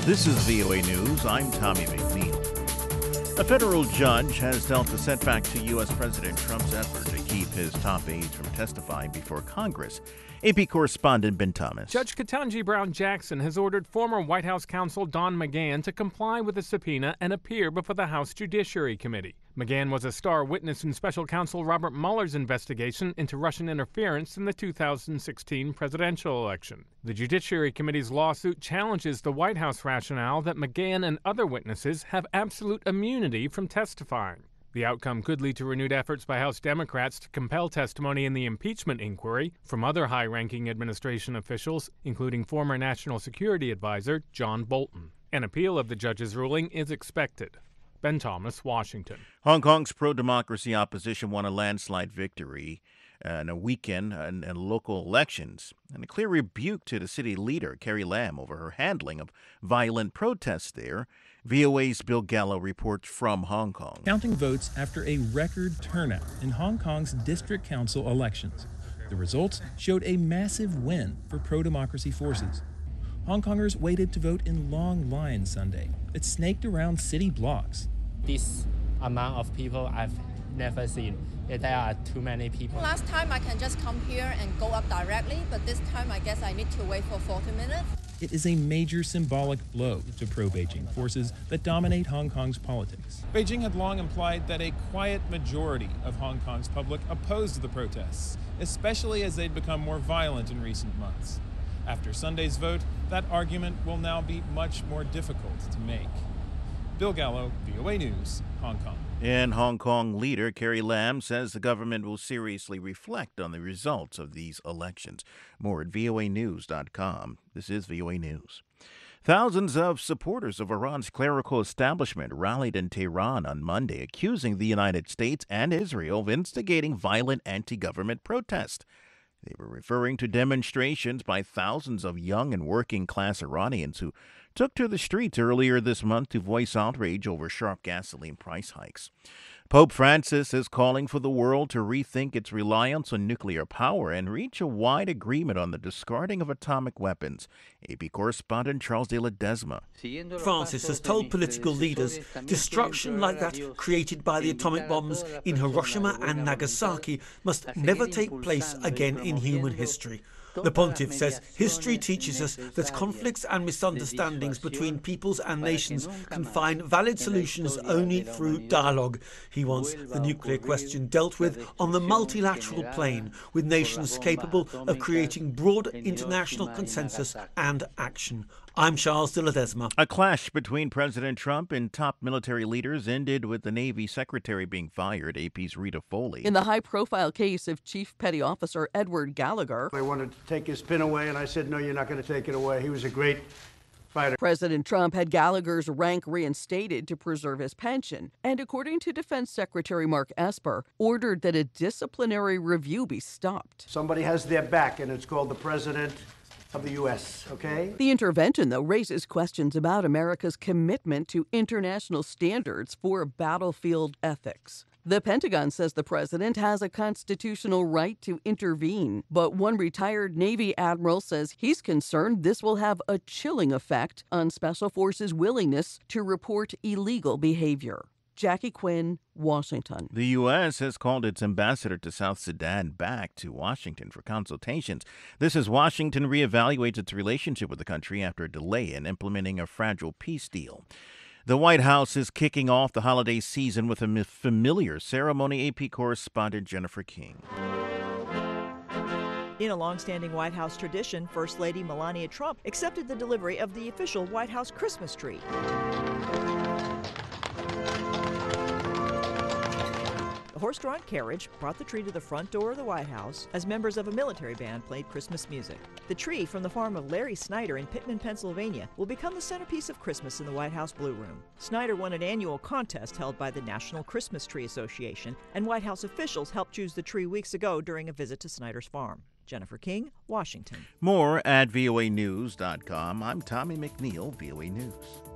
This is VOA News. I'm Tommy McNeil. A federal judge has dealt a setback to U.S. President Trump's effort to keep his top aides from testifying before Congress. AP correspondent Ben Thomas. Judge Ketanji Brown Jackson has ordered former White House counsel Don McGahn to comply with a subpoena and appear before the House Judiciary Committee. McGahn was a star witness in special counsel Robert Mueller's investigation into Russian interference in the 2016 presidential election. The Judiciary Committee's lawsuit challenges the White House rationale that McGahn and other witnesses have absolute immunity from testifying. The outcome could lead to renewed efforts by House Democrats to compel testimony in the impeachment inquiry from other high-ranking administration officials, including former National Security Advisor John Bolton. An appeal of the judge's ruling is expected. Ben Thomas, Washington. Hong Kong's pro-democracy opposition won a landslide victory in a weekend in local elections, and a clear rebuke to the city leader, Carrie Lam, over her handling of violent protests there. VOA's Bill Gallo reports from Hong Kong. Counting votes after a record turnout in Hong Kong's district council elections. The results showed a massive win for pro-democracy forces. Hong Kongers waited to vote in long lines Sunday that snaked around city blocks. This amount of people I've never seen. There are too many people. Last time I can just come here and go up directly, but this time I guess I need to wait for 40 minutes. It is a major symbolic blow to pro-Beijing forces that dominate Hong Kong's politics. Beijing had long implied that a quiet majority of Hong Kong's public opposed the protests, especially as they'd become more violent in recent months. After Sunday's vote, that argument will now be much more difficult to make. Bill Gallo, VOA News, Hong Kong. And Hong Kong leader Carrie Lam says the government will seriously reflect on the results of these elections. More at voanews.com. This is VOA News. Thousands of supporters of Iran's clerical establishment rallied in Tehran on Monday, accusing the United States and Israel of instigating violent anti-government protest. They were referring to demonstrations by thousands of young and working-class Iranians who took to the streets earlier this month to voice outrage over sharp gasoline price hikes. Pope Francis is calling for the world to rethink its reliance on nuclear power and reach a wide agreement on the discarding of atomic weapons. AP correspondent Charles de Ledesma. Francis has told political leaders destruction like that created by the atomic bombs in Hiroshima and Nagasaki must never take place again in human history. The pontiff says history teaches us that conflicts and misunderstandings between peoples and nations can find valid solutions only through dialogue. He wants the nuclear question dealt with on the multilateral plane, with nations capable of creating broad international consensus and action. I'm Charles de Ledesma. A clash between President Trump and top military leaders ended with the Navy Secretary being fired. AP's Rita Foley. In the high-profile case of Chief Petty Officer Edward Gallagher. They wanted to take his pin away, and I said, no, you're not going to take it away. He was a great fighter. President Trump had Gallagher's rank reinstated to preserve his pension, and according to Defense Secretary Mark Esper, ordered that a disciplinary review be stopped. Somebody has their back, and it's called the President of the U.S., okay? The intervention, though, raises questions about America's commitment to international standards for battlefield ethics. The Pentagon says the president has a constitutional right to intervene, but one retired Navy admiral says he's concerned this will have a chilling effect on Special Forces' willingness to report illegal behavior. Jackie Quinn, Washington. The U.S. has called its ambassador to South Sudan back to Washington for consultations. This as Washington reevaluates its relationship with the country after a delay in implementing a fragile peace deal. The White House is kicking off the holiday season with a familiar ceremony. AP correspondent Jennifer King. In a long-standing White House tradition, First Lady Melania Trump accepted the delivery of the official White House Christmas tree. The horse-drawn carriage brought the tree to the front door of the White House as members of a military band played Christmas music. The tree from the farm of Larry Snyder in Pittman, Pennsylvania, will become the centerpiece of Christmas in the White House Blue Room. Snyder won an annual contest held by the National Christmas Tree Association, and White House officials helped choose the tree weeks ago during a visit to Snyder's farm. Jennifer King, Washington. More at voanews.com. I'm Tommy McNeil, VOA News.